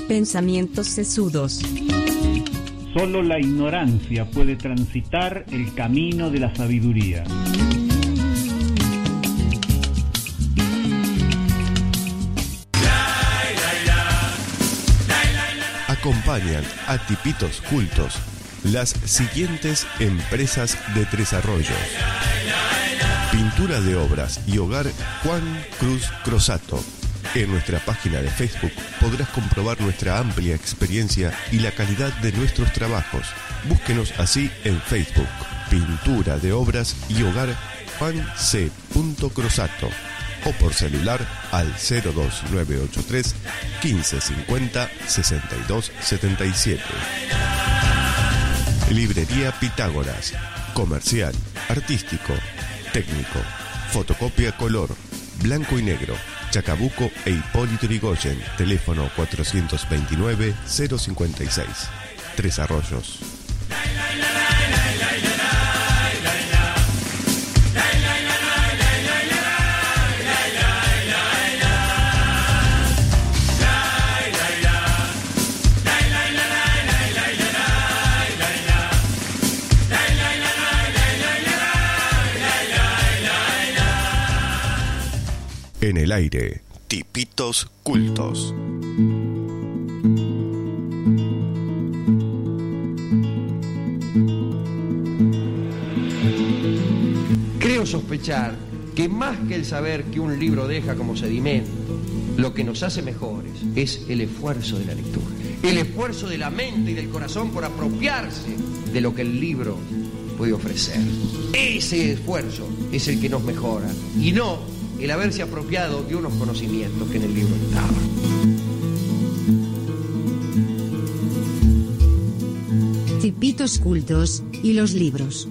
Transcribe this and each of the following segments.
Pensamientos sesudos. Solo la ignorancia puede transitar el camino de la sabiduría. Acompañan a Tipitos Cultos las siguientes empresas de Tres Arroyos: Pintura de Obras y Hogar Juan Cruz Crosato. En nuestra página de Facebook podrás comprobar nuestra amplia experiencia y la calidad de nuestros trabajos. Búsquenos así en Facebook: Pintura de Obras y Hogar Juan C. Crosato, o por celular al 02983 1550 6277. Librería Pitágoras. Comercial, artístico, técnico, fotocopia color, blanco y negro, Chacabuco e Hipólito Yrigoyen. Teléfono 429-056. Tres Arroyos. En el aire, Tipitos Cultos. Creo sospechar que más que el saber que un libro deja como sedimento, lo que nos hace mejores es el esfuerzo de la lectura, el esfuerzo de la mente y del corazón por apropiarse de lo que el libro puede ofrecer. Ese esfuerzo es el que nos mejora, y no el haberse apropiado de unos conocimientos que en el libro estaban. Tipitos Cultos y los libros.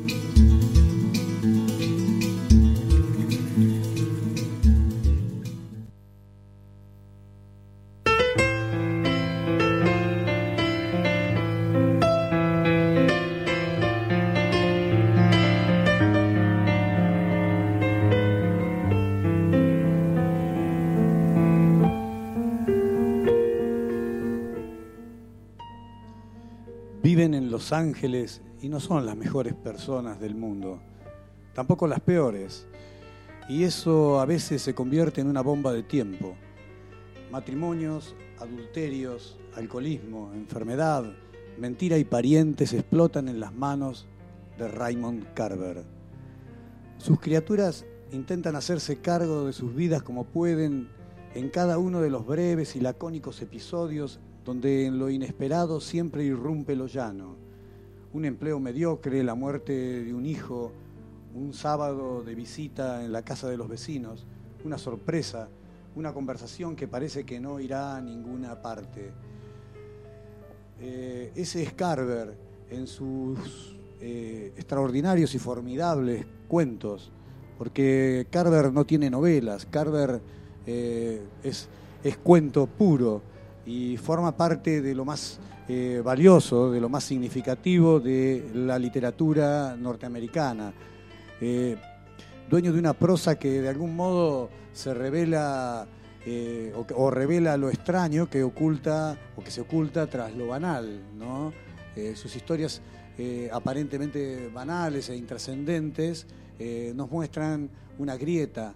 Viven en Los Ángeles y no son las mejores personas del mundo, tampoco las peores, y eso a veces se convierte en una bomba de tiempo. Matrimonios, adulterios, alcoholismo, enfermedad, mentira y parientes explotan en las manos de Raymond Carver. Sus criaturas intentan hacerse cargo de sus vidas como pueden en cada uno de los breves y lacónicos episodios donde en lo inesperado siempre irrumpe lo llano. Un empleo mediocre, la muerte de un hijo, un sábado de visita en la casa de los vecinos, una sorpresa, una conversación que parece que no irá a ninguna parte. Ese es Carver en sus extraordinarios y formidables cuentos, porque Carver no tiene novelas, Carver es cuento puro, y forma parte de lo más valioso, de lo más significativo de la literatura norteamericana. Dueño de una prosa que de algún modo se revela o revela lo extraño que oculta o que se oculta tras lo banal, ¿no? Sus historias aparentemente banales e intrascendentes nos muestran una grieta.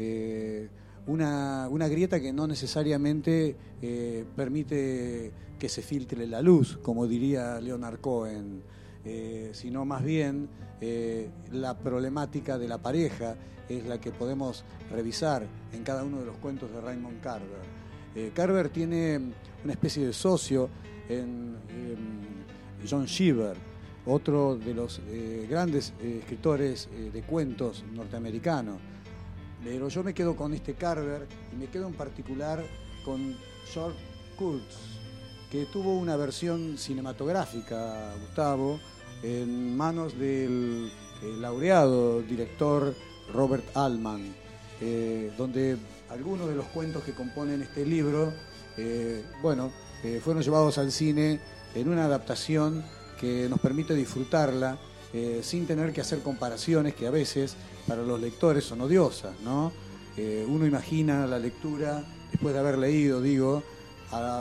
Una grieta que no necesariamente permite que se filtre la luz, como diría Leonard Cohen, sino más bien la problemática de la pareja es la que podemos revisar en cada uno de los cuentos de Raymond Carver. Carver tiene una especie de socio en John Cheever, otro de los grandes escritores de cuentos norteamericanos. Pero yo me quedo con este Carver y me quedo en particular con George Kurtz, que tuvo una versión cinematográfica, Gustavo, en manos del laureado director Robert Altman, donde algunos de los cuentos que componen este libro, fueron llevados al cine en una adaptación que nos permite disfrutarla sin tener que hacer comparaciones que a veces para los lectores son odiosas, ¿no? Uno imagina la lectura, después de haber leído, a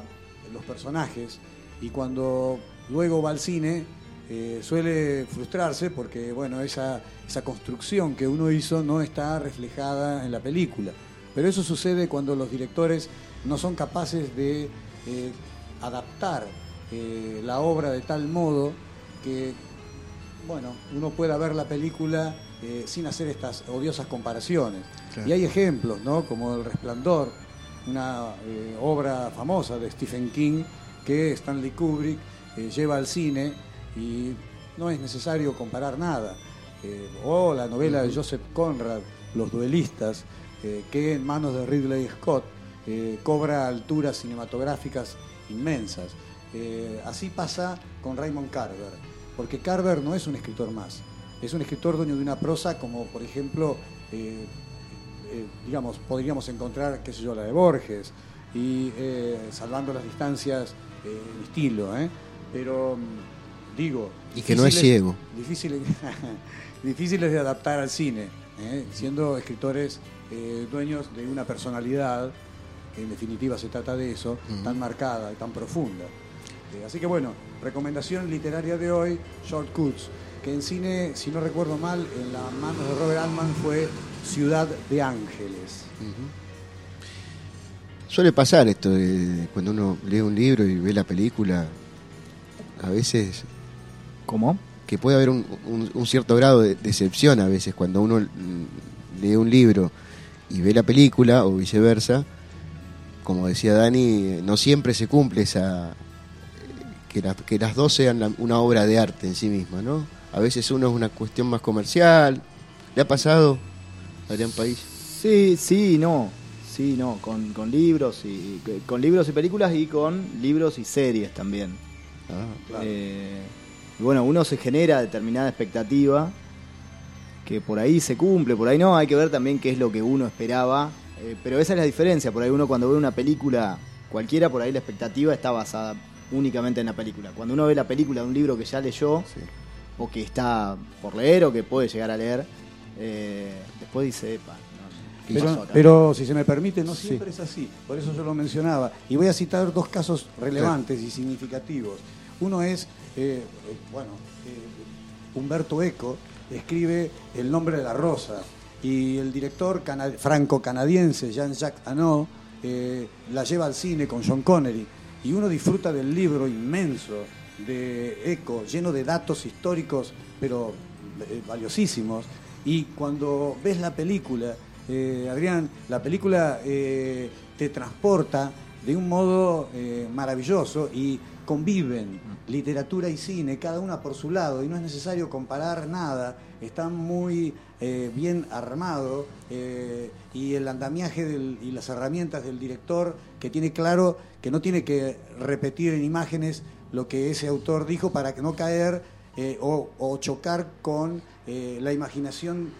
los personajes, y cuando luego va al cine suele frustrarse porque bueno, esa construcción que uno hizo no está reflejada en la película. Pero eso sucede cuando los directores no son capaces de adaptar la obra de tal modo que bueno, uno pueda ver la película sin hacer estas odiosas comparaciones. Claro. Y hay ejemplos, ¿no? Como El Resplandor, una obra famosa de Stephen King que Stanley Kubrick lleva al cine y no es necesario comparar nada. O la novela de Joseph Conrad, Los Duelistas, que en manos de Ridley Scott cobra alturas cinematográficas inmensas. Así pasa con Raymond Carver, porque Carver no es un escritor más, es un escritor dueño de una prosa como por ejemplo digamos, podríamos encontrar, qué sé yo, la de Borges, y salvando las distancias, el estilo, pero digo... Y que no es ciego. Difíciles de adaptar al cine, siendo escritores dueños de una personalidad, que en definitiva se trata de eso, tan marcada y tan profunda. Así que bueno, recomendación literaria de hoy, Short Cuts, que en cine, si no recuerdo mal, en las manos de Robert Altman fue Ciudad de Ángeles. Suele pasar esto de cuando uno lee un libro y ve la película, a veces... ¿Cómo? Que puede haber un cierto grado de decepción a veces cuando uno lee un libro y ve la película o viceversa. Como decía Dani, no siempre se cumple esa... Que las dos sean una obra de arte en sí misma, ¿no? A veces uno es una cuestión más comercial. ¿Le ha pasado, Adrián País? Sí, no, con libros y películas y con libros y series también. Claro. Y bueno, uno se genera determinada expectativa que por ahí se cumple, por ahí no, hay que ver también qué es lo que uno esperaba, pero esa es la diferencia. Por ahí uno cuando ve una película cualquiera, por ahí la expectativa está basada únicamente en la película. Cuando uno ve la película de un libro que ya leyó, sí, o que está por leer o que puede llegar a leer, después dice, epa, pero si se me permite, no siempre es así, por eso yo lo mencionaba, y voy a citar dos casos relevantes y significativos. Uno es, Umberto Eco escribe El nombre de la rosa, y el director franco-canadiense Jean-Jacques Annaud la lleva al cine con Sean Connery, y uno disfruta del libro inmenso de Eco, lleno de datos históricos, pero valiosísimos, y cuando ves la película, Adrián, la película te transporta de un modo maravilloso y conviven literatura y cine, cada una por su lado, y no es necesario comparar nada, está muy bien armado, y el andamiaje y las herramientas del director, que tiene claro que no tiene que repetir en imágenes lo que ese autor dijo para que no caer o chocar con la imaginación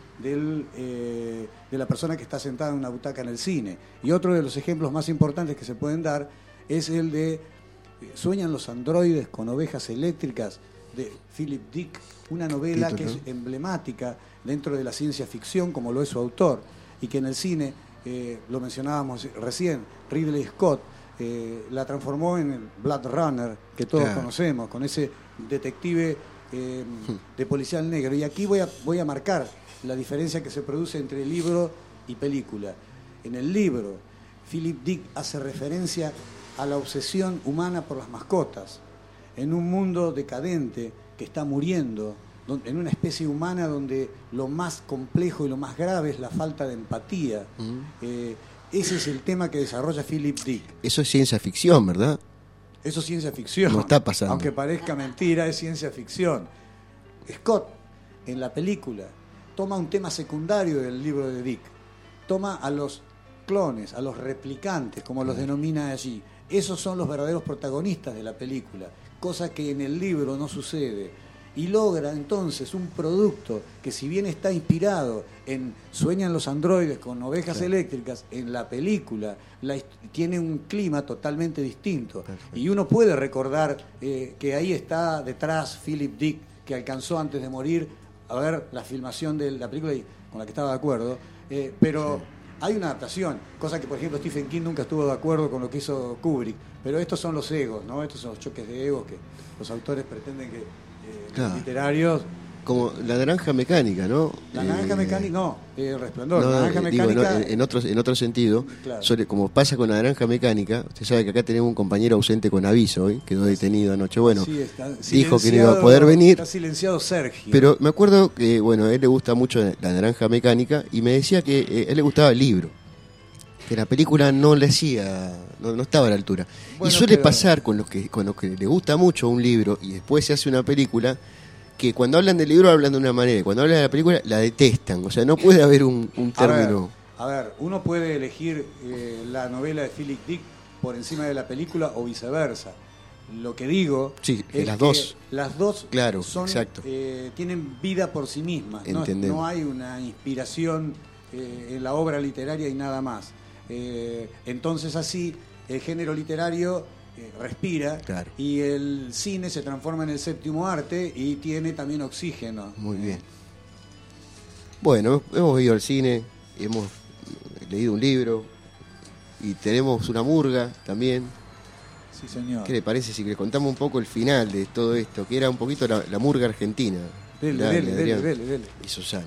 de la persona que está sentada en una butaca en el cine. Y otro de los ejemplos más importantes que se pueden dar es el de ¿Sueñan los androides con ovejas eléctricas?, de Philip Dick, una novela que es emblemática dentro de la ciencia ficción, como lo es su autor, y que en el cine, lo mencionábamos recién, Ridley Scott la transformó en el Blade Runner, que todos conocemos, con ese detective de policial negro. Y aquí voy a marcar la diferencia que se produce entre libro y película. En el libro, Philip Dick hace referencia a la obsesión humana por las mascotas, en un mundo decadente que está muriendo, en una especie humana donde lo más complejo y lo más grave es la falta de empatía. Ese es el tema que desarrolla Philip Dick. Eso es ciencia ficción, ¿verdad? Eso es ciencia ficción. No está pasando. Aunque parezca mentira, es ciencia ficción. Scott, en la película, toma un tema secundario del libro de Dick. Toma a los clones, a los replicantes, como los denomina allí. Esos son los verdaderos protagonistas de la película, cosa que en el libro no sucede. Y logra entonces un producto que, si bien está inspirado en Sueñan los androides con ovejas eléctricas, en la película tiene un clima totalmente distinto. Perfecto. Y uno puede recordar que ahí está detrás Philip Dick, que alcanzó antes de morir a ver la filmación de la película y con la que estaba de acuerdo, pero hay una adaptación, cosa que por ejemplo Stephen King nunca estuvo de acuerdo con lo que hizo Kubrick, pero estos son los egos, ¿no? Estos son los choques de egos que los autores pretenden que Claro. los literarios... Como La Naranja Mecánica, ¿no? La Naranja Mecánica, no, El Resplandor, No, La Naranja digo, Mecánica... en otro sentido, Claro. como pasa con La Naranja Mecánica, usted sabe que acá tenemos un compañero ausente con aviso hoy, quedó detenido anoche, bueno, Sí, está dijo que no iba a poder venir. Está silenciado Sergio. Pero me acuerdo que, bueno, a él le gusta mucho La Naranja Mecánica y me decía que a él le gustaba el libro, que la película no le hacía, no estaba a la altura. Bueno, y suele pero- pasar con los que le gusta mucho un libro y después se hace una película, que cuando hablan del libro hablan de una manera, y cuando hablan de la película la detestan. O sea, no puede haber un término. A ver, uno puede elegir la novela de Philip Dick por encima de la película o viceversa. Lo que digo Sí, es las que dos. las dos Claro, son, exacto. tienen vida por sí mismas. Entendemos. No hay una inspiración en la obra literaria y nada más. Entonces así el género literario respira, Claro. y el cine se transforma en el séptimo arte y tiene también oxígeno. Muy bien. Bueno, hemos ido al cine, hemos leído un libro y tenemos una murga también. Sí, señor. ¿Qué le parece si le contamos un poco el final de todo esto? Que era un poquito la murga argentina. Dele. Y Susana.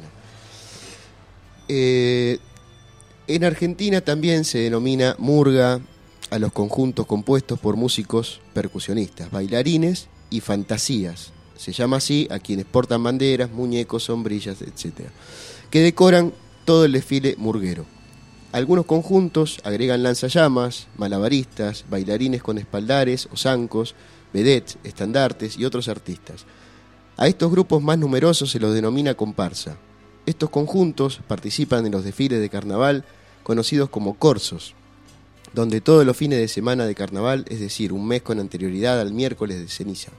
En Argentina también se denomina murga a los conjuntos compuestos por músicos percusionistas, bailarines y fantasías. Se llama así a quienes portan banderas, muñecos, sombrillas, etc., que decoran todo el desfile murguero. Algunos conjuntos agregan lanzallamas, malabaristas, bailarines con espaldares o zancos, vedettes, estandartes y otros artistas. A estos grupos más numerosos se los denomina comparsa. Estos conjuntos participan en los desfiles de carnaval conocidos como corsos, donde todos los fines de semana de carnaval, es decir, un mes con anterioridad al miércoles de ceniza.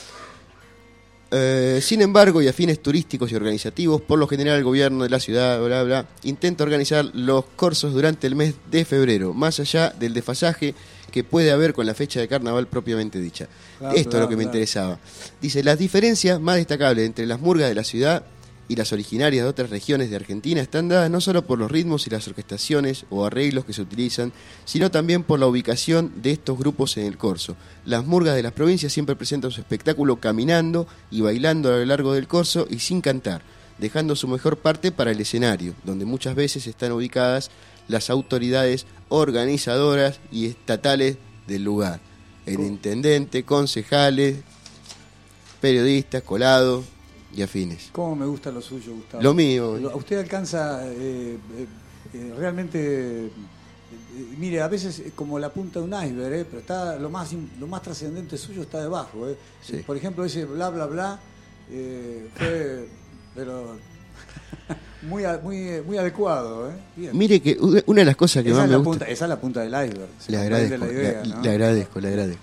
Sin embargo, y a fines turísticos y organizativos, por lo general el gobierno de la ciudad, intenta organizar los corsos durante el mes de febrero, más allá del desfasaje que puede haber con la fecha de carnaval propiamente dicha. Esto es lo que me interesaba. Dice, las diferencias más destacables entre las murgas de la ciudad y las originarias de otras regiones de Argentina están dadas no solo por los ritmos y las orquestaciones o arreglos que se utilizan, sino también por la ubicación de estos grupos en el corso. Las murgas de las provincias siempre presentan su espectáculo caminando y bailando a lo largo del corso y sin cantar, dejando su mejor parte para el escenario, donde muchas veces están ubicadas las autoridades organizadoras y estatales del lugar. El intendente, concejales, periodistas, colados y afines. ¿Cómo me gusta lo suyo, Gustavo? Lo mío. Usted alcanza realmente, mire, a veces como la punta de un iceberg, pero está lo más trascendente suyo está debajo. Sí. Por ejemplo, ese bla bla bla fue, pero muy adecuado. Bien. Mire que una de las cosas que esa, más es me la gusta... punta, esa es la punta del iceberg. Se Le comprende agradezco, la idea, ¿no? le agradezco.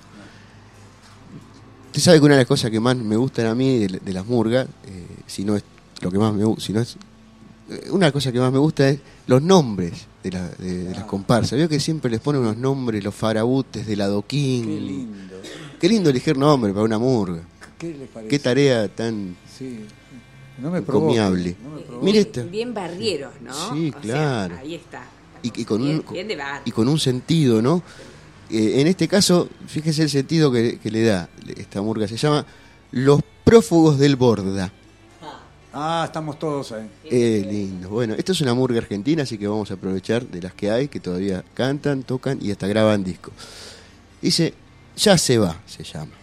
Usted sabe que una de las cosas que más me gustan a mí de las murgas, si no es lo que más me gusta, si no es una cosa que más me gusta es los nombres de las comparsas. Veo que siempre les ponen unos nombres, los farabutes del adoquín. Qué lindo. Qué lindo elegir nombre para una murga. ¿Qué les parece? Qué tarea tan Sí. No me provoque, encomiable. no me provoque. Mire esto. Bien barrieros, ¿no? Sí, O claro. sea, ahí está. Y con Bien de bar. y con un sentido, ¿no? En este caso, fíjese el sentido que le da esta murga. Se llama Los Prófugos del Borda. Ah, estamos todos ahí. Lindo. Bueno, esto es una murga argentina, así que vamos a aprovechar de las que hay, que todavía cantan, tocan y hasta graban discos. Dice, Ya se va, se llama.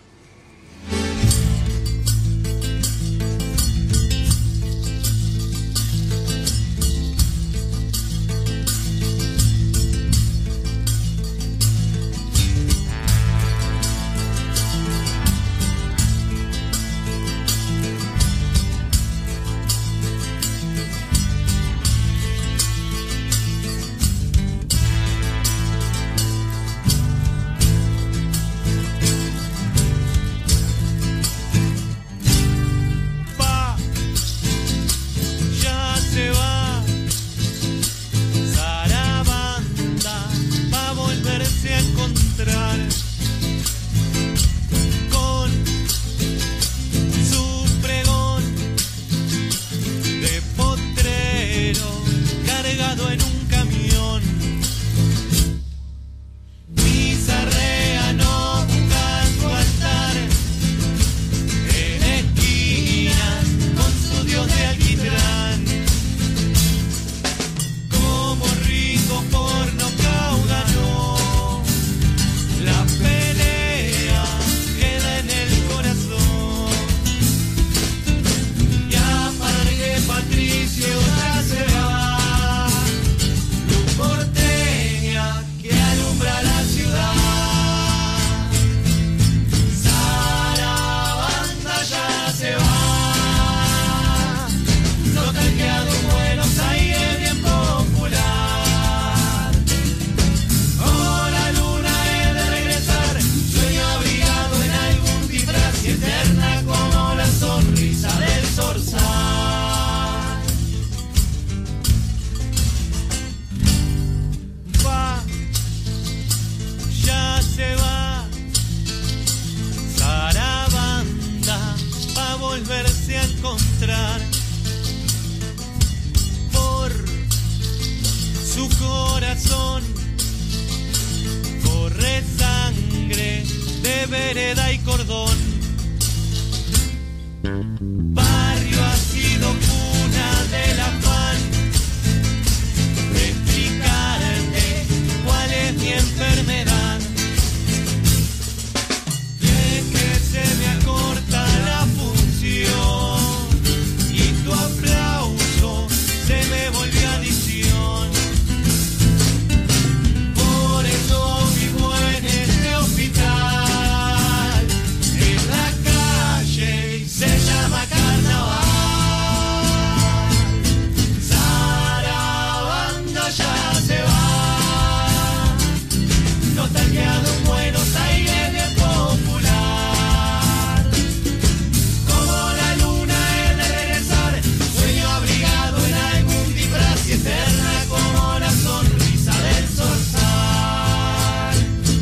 vereda y cordón. Barrio ha sido cuna del afán de explicarte cuál es mi enfermedad. Y es que se me acorta la función y tu aplauso se me volvió adicción. Por eso vivo en este hospital, en la calle, y se llama carnaval. Sarabanda ya se va, nostalgiado en Buenos Aires de popular. Como la luna he de regresar, sueño abrigado en algún disfraz y eterna como la sonrisa del zorzal.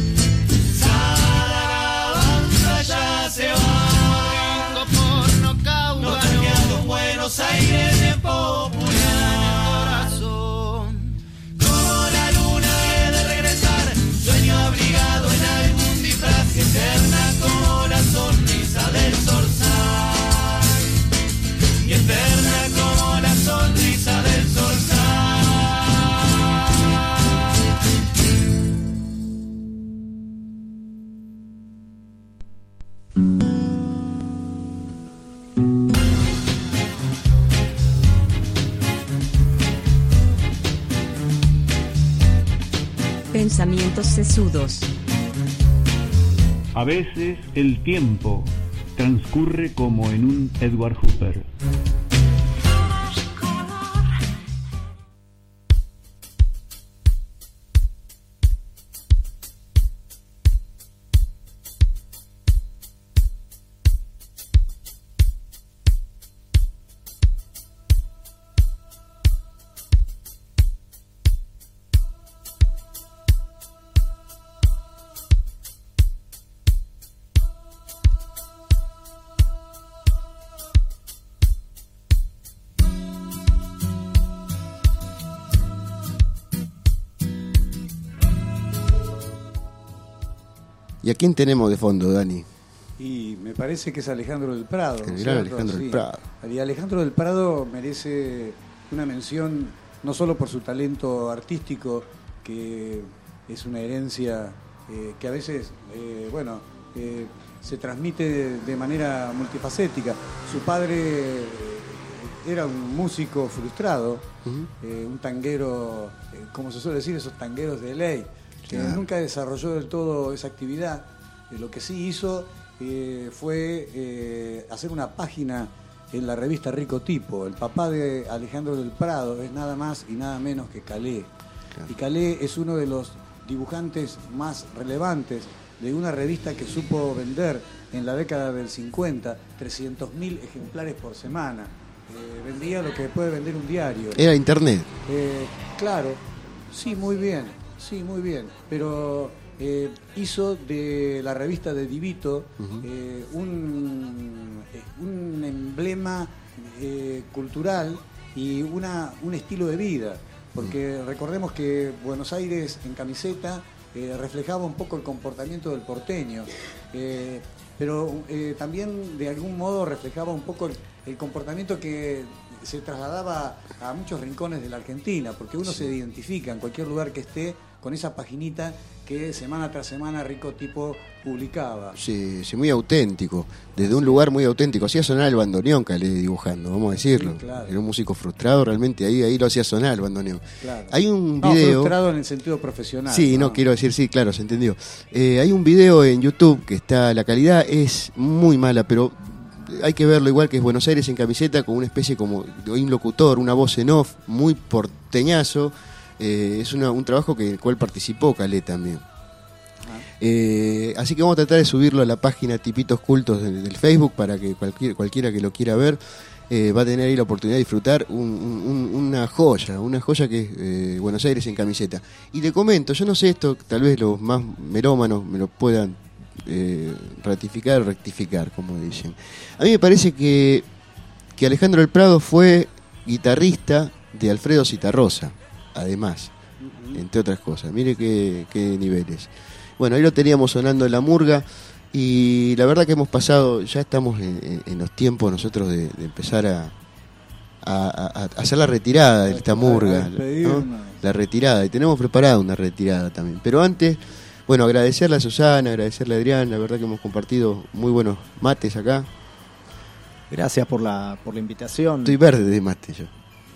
Sarabanda ya se va, nostalgiado en Buenos Aires de popular. Como la luna he de regresar, sueño abrigado en algún disfraz y eterna como la sonrisa del zorzal. Y eterna como la sonrisa del zorzal. Pensamientos sesudos. A veces el tiempo transcurre como en un Edward Hooper. ¿Y a quién tenemos de fondo, Dani? Y me parece que es Alejandro del Prado. El gran Alejandro del Prado. Y Alejandro del Prado merece una mención no solo por su talento artístico, que es una herencia que a veces, se transmite de manera multifacética. Su padre era un músico frustrado, un tanguero, como se suele decir, esos tangueros de ley, que nunca desarrolló del todo esa actividad. Lo que sí hizo fue hacer una página en la revista Rico Tipo. El papá de Alejandro del Prado es nada más y nada menos que Calé. Y Calé es uno de los dibujantes más relevantes de una revista que supo vender en la década del 50 300.000 ejemplares por semana. Vendía lo que puede vender un diario. Era internet. Claro, sí, muy bien, pero hizo de la revista de Divito un emblema cultural y un estilo de vida, porque recordemos que Buenos Aires en camiseta reflejaba un poco el comportamiento del porteño, pero también de algún modo reflejaba un poco el comportamiento que se trasladaba a muchos rincones de la Argentina, porque uno se identifica en cualquier lugar que esté con esa paginita que semana tras semana Rico Tipo publicaba. Sí, muy auténtico, desde un lugar muy auténtico. Hacía sonar el bandoneón Calé dibujando, vamos a decirlo. Sí, claro. Era un músico frustrado, realmente ahí lo hacía sonar el bandoneón. Claro. Hay un video... frustrado en el sentido profesional. Sí, no quiero decir, sí, claro, se entendió. Hay un video en YouTube que está, la calidad es muy mala, pero hay que verlo, igual que es Buenos Aires en camiseta, con una especie como de un locutor, una voz en off, muy porteñazo. Es un trabajo que el cual participó Calé también. Así que vamos a tratar de subirlo a la página Tipitos Cultos del Facebook para que cualquiera que lo quiera ver va a tener ahí la oportunidad de disfrutar una joya que es Buenos Aires en camiseta. Y te comento, yo no sé esto, tal vez los más melómanos me lo puedan ratificar o rectificar, como dicen. A mí me parece que Alejandro del Prado fue guitarrista de Alfredo Zitarrosa, además, entre otras cosas. Mire qué niveles. Bueno, ahí lo teníamos sonando en la murga. Y la verdad que hemos pasado, ya estamos en los tiempos nosotros de empezar a hacer la retirada de esta murga, ¿no? La retirada, y tenemos preparada una retirada también. Pero antes, bueno, agradecerle a Susana, agradecerle a Adrián, la verdad que hemos compartido muy buenos mates acá. Gracias por la invitación. Estoy verde de mate yo.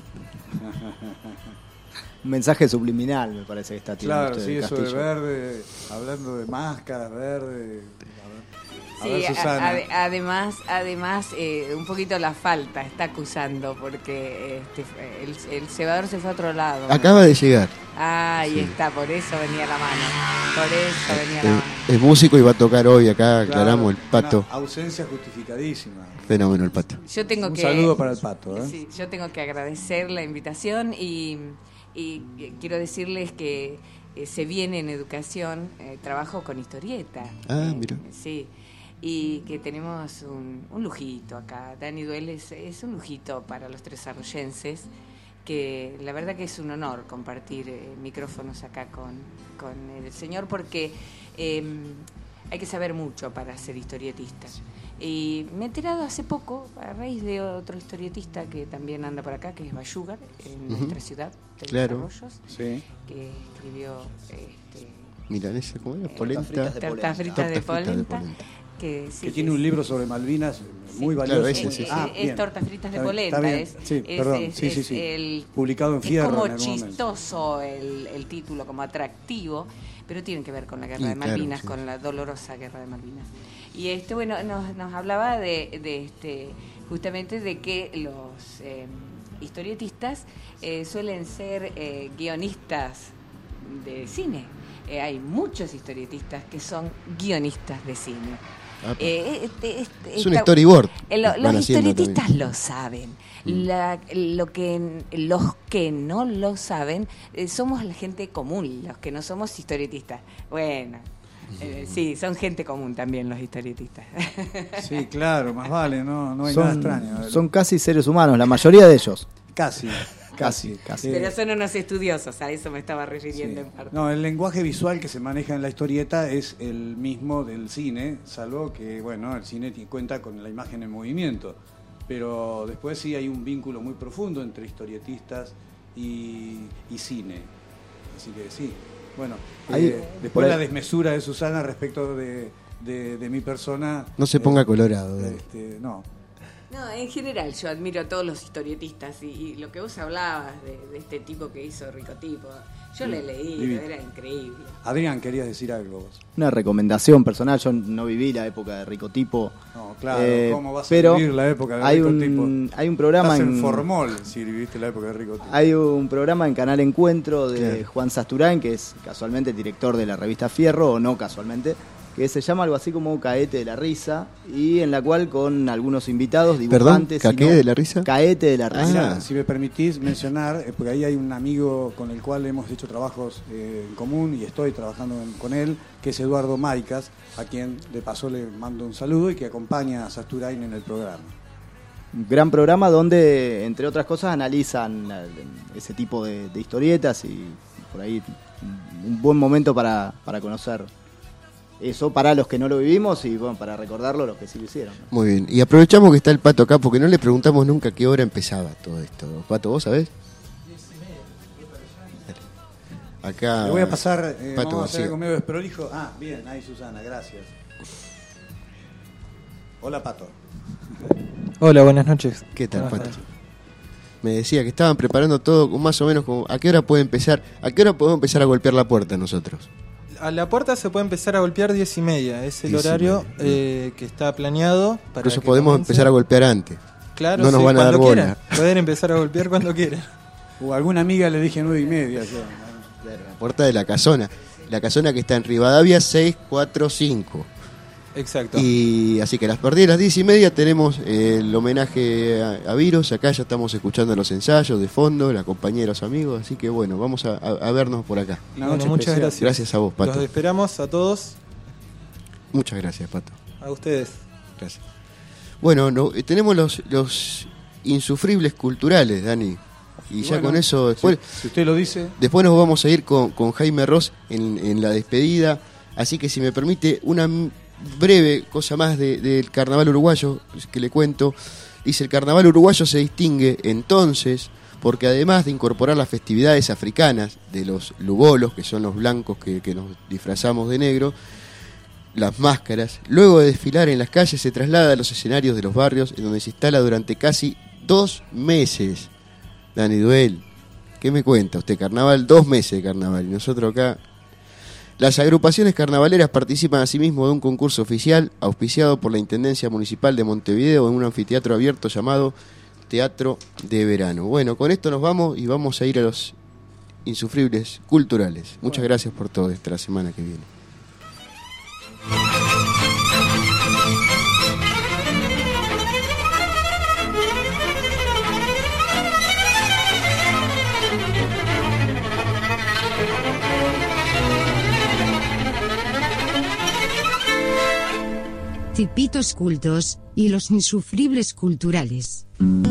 Un mensaje subliminal me parece que está tirando Claro, usted sí, del eso Castillo. de verde, hablando de máscaras, verde. A ver, Sí, Susana. además un poquito la falta está acusando porque el cebador se fue a otro lado. Acaba de llegar. Ahí Sí. está, por eso venía la mano. Por eso venía la mano. Es músico y va a tocar hoy acá, Claro, aclaramos, el Pato. una ausencia justificadísima. Fenómeno el Pato. Yo tengo Un que, saludo para el Pato. Sí, yo tengo que agradecer la invitación y quiero decirles que se viene en educación, trabajo con historieta. Ah, mira. Sí, y que tenemos un lujito acá. Dani Duel es un lujito para los tres arroyenses, que la verdad que es un honor compartir micrófonos acá con el señor, porque hay que saber mucho para ser historietista. Y me he enterado hace poco, a raíz de otro historietista que también anda por acá, que es Bayugar, en nuestra ciudad de Claro. Los Arroyos, Sí. que escribió Milanesa, ¿cómo era? Polenta. Tortas fritas de polenta. Que tiene un libro sobre Malvinas muy valioso. Claro, ese, sí, sí. Es bien. Tortas fritas de Está bien, polenta. está bien. Es, Sí, es- perdón. es- Sí, es sí, sí. el- Publicado en es Fierro como en algún momento. chistoso el título, como atractivo, pero tiene que ver con la guerra Sí, de Malvinas, claro, sí. con la dolorosa guerra de Malvinas. Y bueno, nos hablaba de justamente de que los historietistas suelen ser guionistas de cine. Hay muchos historietistas que son guionistas de cine. Ah, es un esta- storyboard. los van haciendo historietistas también. lo saben. Los que no lo saben somos la gente común, los que no somos historietistas. Bueno, sí, son gente común también los historietistas. Sí, claro, más vale, no hay nada extraño. Son casi seres humanos, la mayoría de ellos. Casi. Pero son unos estudiosos, a eso me estaba refiriendo Sí. en parte. No, el lenguaje visual que se maneja en la historieta es el mismo del cine, salvo que, bueno, el cine cuenta con la imagen en movimiento. Pero después sí hay un vínculo muy profundo entre historietistas y cine. Así que sí. Bueno, Ahí- después por ahí- la desmesura de Susana respecto de mi persona. No se ponga colorado. No. No, en general yo admiro a todos los historietistas y lo que vos hablabas de este tipo que hizo Ricotipo, yo le leí, divino. era increíble. Adrián, querías decir algo vos. Una recomendación personal, yo no viví la época de Ricotipo. No, claro, ¿cómo vas a pero vivir la época de hay Ricotipo? hay un programa Estás en Formol si viviste la época de Ricotipo. Hay un programa en Canal Encuentro de Claro. Juan Sasturán, que es casualmente el director de la revista Fierro, o no casualmente, que se llama algo así como Caete de la Risa, y en la cual con algunos invitados, dibujantes... ¿Caqué de la risa? Caete de la Risa. Mirá, si me permitís mencionar, porque ahí hay un amigo con el cual hemos hecho trabajos en común y estoy trabajando con él, que es Eduardo Maicas, a quien de paso le mando un saludo y que acompaña a Sasturain en el programa. Un gran programa donde, entre otras cosas, analizan ese tipo de historietas y por ahí un buen momento para conocer eso para los que no lo vivimos y bueno, para recordarlo los que sí lo hicieron, ¿no? Muy bien. Y aprovechamos que está el Pato acá porque no le preguntamos nunca a qué hora empezaba todo esto. Pato, ¿vos sabés? Acá. Le voy a pasar, Pato vamos a hacer García. algo medio desprolijo. Ah, bien, ahí Susana, gracias. Hola, Pato. Hola, buenas noches. ¿Qué tal, Buenas Pato? noches. Me decía que estaban preparando todo más o menos como, ¿a qué hora puede empezar? ¿A qué hora podemos empezar a golpear la puerta nosotros? A la puerta se puede empezar a golpear 10:30. Es el 10:30. horario que está planeado. Para Por eso que podemos comience. empezar a golpear antes. Claro, no nos sí, van a dar cuando bola. quieran. Pueden empezar a golpear cuando quieran. O alguna amiga le dije 9:30. Yo. La puerta de la casona. La casona que está en Rivadavia 645. Exacto. Y así que a partir de las 10:30 tenemos el homenaje a Virus. Acá ya estamos escuchando los ensayos de fondo, la compañía de los amigos. Así que bueno, vamos a vernos por acá. Y bueno, muchas gracias. Gracias a vos, Pato. Los esperamos a todos. Muchas gracias, Pato. A ustedes. Gracias. Bueno, tenemos los insufribles culturales, Dani. Y ya bueno, con eso, después, si usted lo dice. después nos vamos a ir con Jaime Ross en la despedida. Así que si me permite, breve cosa más del carnaval uruguayo que le cuento. Dice: el carnaval uruguayo se distingue entonces porque además de incorporar las festividades africanas de los lubolos, que son los blancos que nos disfrazamos de negro, las máscaras, luego de desfilar en las calles se traslada a los escenarios de los barrios, en donde se instala durante casi 2 meses. Dani Duel, ¿qué me cuenta usted? Carnaval, 2 meses de carnaval, y nosotros acá. Las agrupaciones carnavaleras participan asimismo de un concurso oficial auspiciado por la Intendencia Municipal de Montevideo en un anfiteatro abierto llamado Teatro de Verano. Bueno, con esto nos vamos y vamos a ir a los insufribles culturales. Muchas gracias por todo, hasta la semana que viene. Tipitos cultos y los insufribles culturales.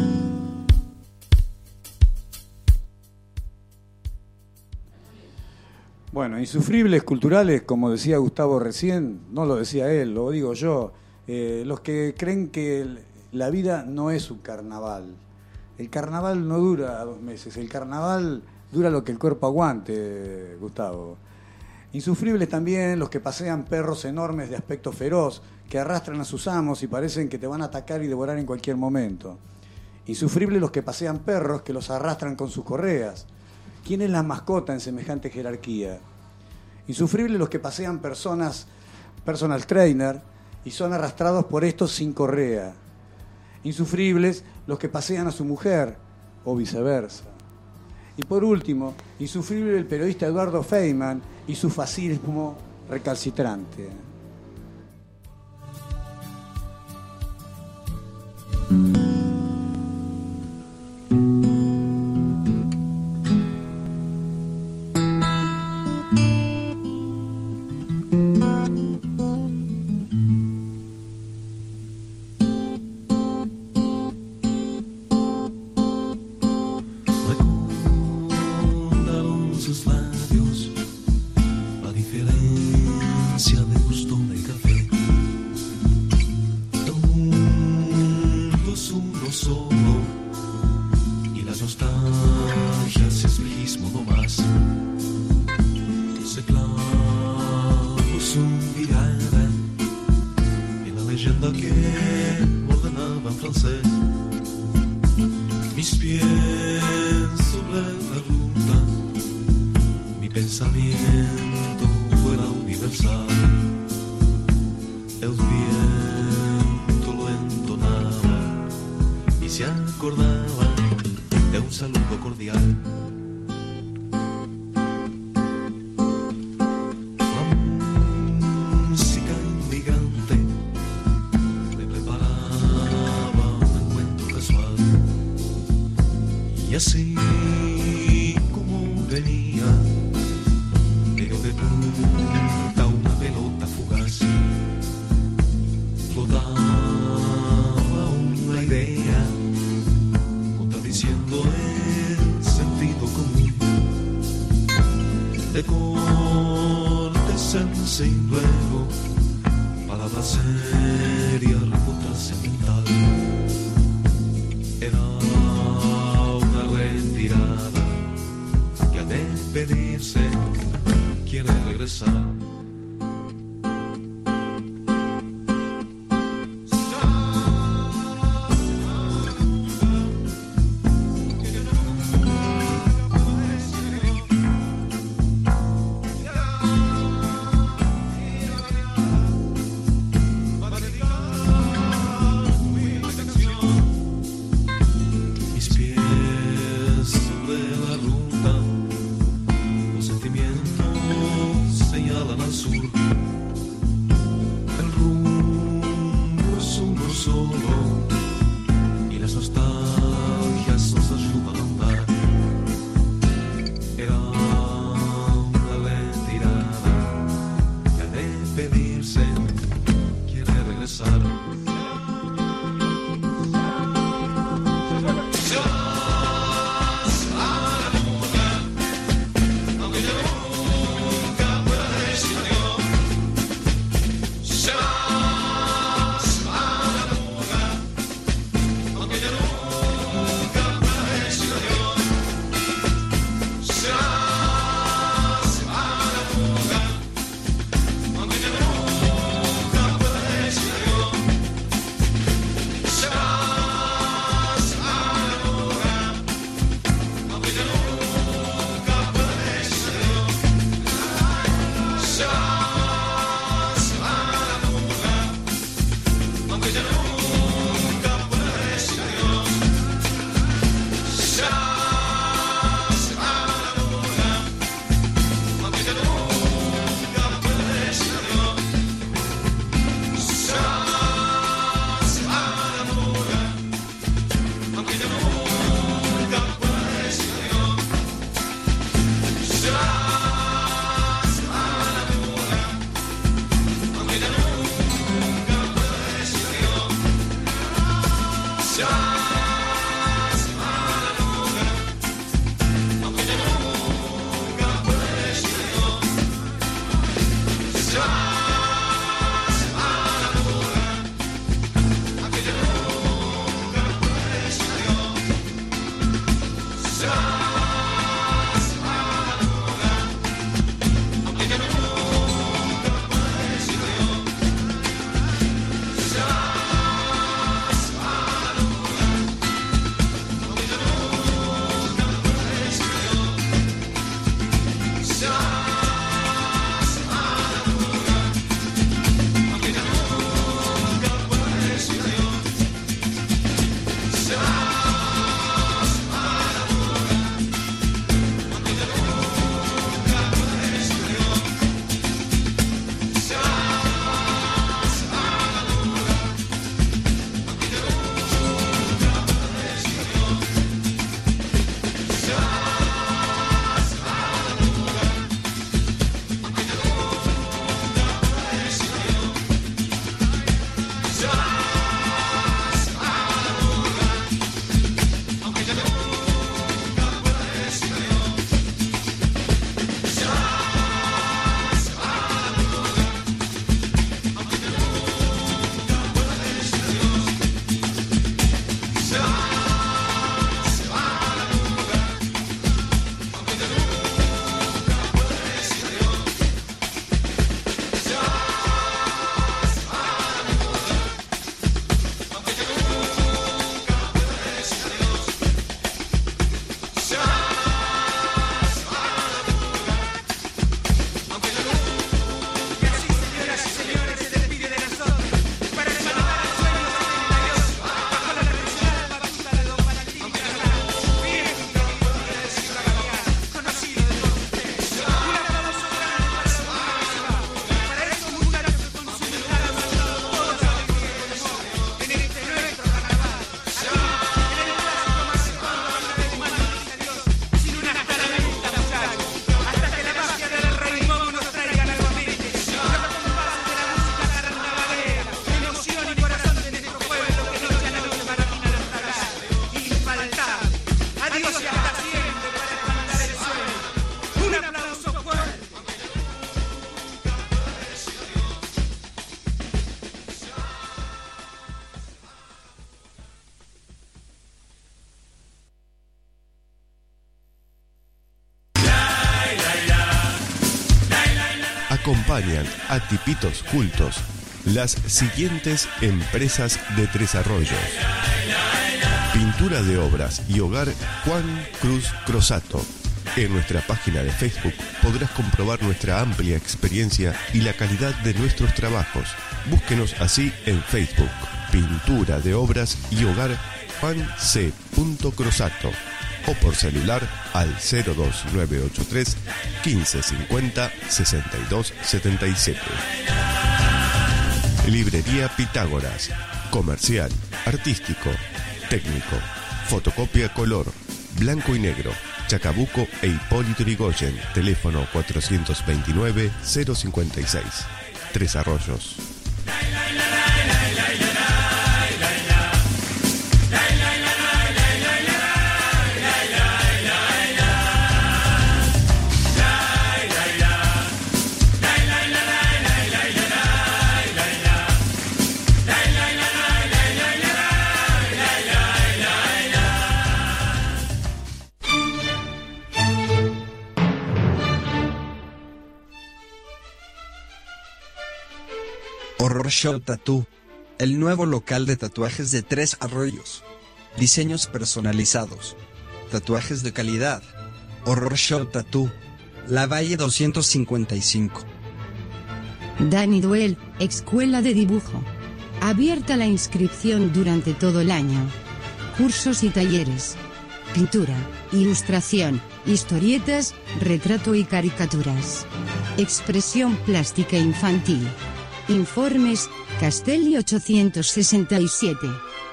Bueno, insufribles culturales, como decía Gustavo recién, no lo decía él, lo digo yo, los que creen que la vida no es un carnaval. El carnaval no dura 2 meses, el carnaval dura lo que el cuerpo aguante, Gustavo. Insufribles también los que pasean perros enormes de aspecto feroz, que arrastran a sus amos y parecen que te van a atacar y devorar en cualquier momento. Insufribles los que pasean perros que los arrastran con sus correas. ¿Quién es la mascota en semejante jerarquía? Insufribles los que pasean personal trainer, y son arrastrados por estos sin correa. Insufribles los que pasean a su mujer, o viceversa. Y por último, insufrible el periodista Eduardo Feynman y su fascismo recalcitrante. Acompañan a Tipitos Cultos las siguientes empresas de Tres Arroyos: Pintura de Obras y Hogar Juan Cruz Crosato. En nuestra página de Facebook podrás comprobar nuestra amplia experiencia y la calidad de nuestros trabajos. Búsquenos así en Facebook: Pintura de Obras y Hogar Juan C. Crosato, o por celular al 02983 1550 6277. Librería Pitágoras, comercial, artístico, técnico, fotocopia color, blanco y negro, Chacabuco e Hipólito Yrigoyen, teléfono 429-056. Tres Arroyos. Horror Show Tattoo, el nuevo local de tatuajes de Tres Arroyos. Diseños personalizados, tatuajes de calidad. Horror Show Tattoo, La Valle 255. Dani Duel, Escuela de Dibujo. Abierta la inscripción durante todo el año. Cursos y talleres. Pintura, ilustración, historietas, retrato y caricaturas. Expresión plástica infantil. Informes, Castelli 867.